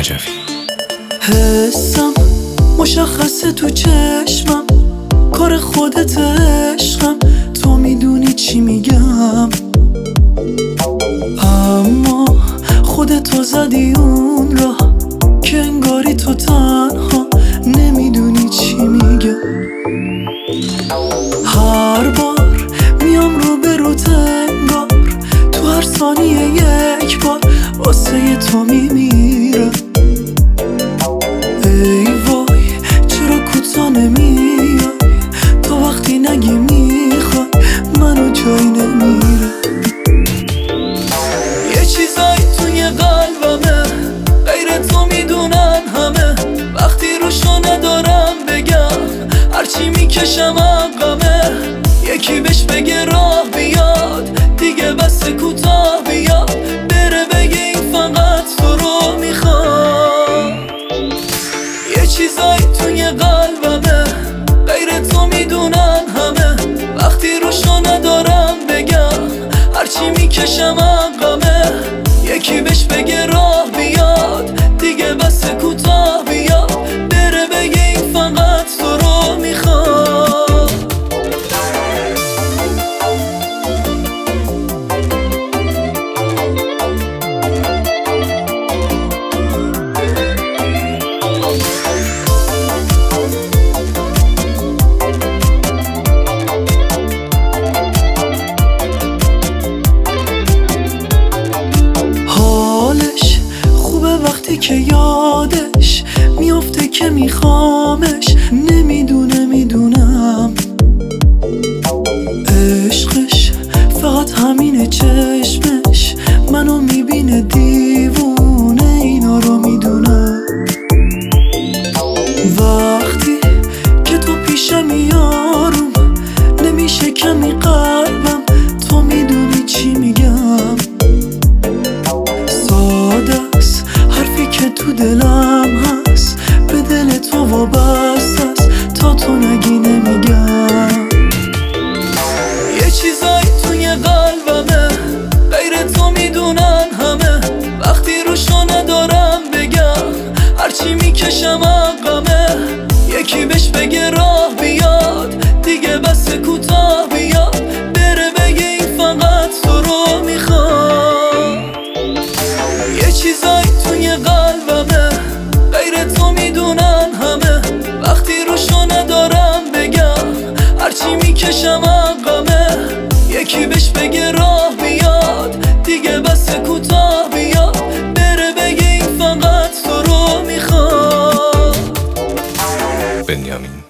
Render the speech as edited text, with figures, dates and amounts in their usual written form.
رجوی. حسم مشخصه تو چشمم، کار خودت عشقم، تو میدونی چی میگم، اما خودتو زدی اون راه که انگاری تو تنها نمیدونی چی میگم. هر بار میام رو به رو انگار تو هر ثانیه یک بار واسه تو میمیرم. ای وای چرا کوتا نمیای، تو وقتی نگی میخوای منو جایی نمیره. یه چیزایی توی قلبمه غیر تو میدونن همه، وقتی روشو ندارم بگم هرچی میکشم عقبه. یکی بهش بگه راه بیاد دیگه بس کوتاه بیاد، بره بگه این فقط تو رو میخواد. یه چیزایی توی قلبمه غیر تو میدونن همه، وقتی روشو ندارم بگم هرچی میکشم عقبه. یکی بهش بگه راه بیاد دیگه بس کوتاه بیاد، بره بگه این فقط تو رو میخواد. حالش خوبه وقتی که یادش میفته که میخوامش، نمیدونه میدونم عشقش فقط همینه، چشمش منو میبینه دیوونه، اینا رو میدونم. وقتی که تو پیشمی یارم نمیشه کمی قلبم، تو میدونی چی میگم. ساده است حرفی که تو دلم هست، به دل تو وابسته است، تا تو نگی نمیگم. یه چیزایی توی قلبمه غیر تو میدونن همه، وقتی روشو ندارم بگم هرچی میکشم عقبه. یکی بهش بگه راه بیاد دیگه بس کوتاه بیاد، بره بگه این فقط تو رو میخواد. یه چیزایی توی قلبمه غیر تو میدونن همه، وقتی روشو ندارم بگم هرچی میکشم عقبه. یکی بهش بگه راه بیاد دیگه بس کوتاه بیاد، بره بگه این فقط تو رو میخواد. بنیامین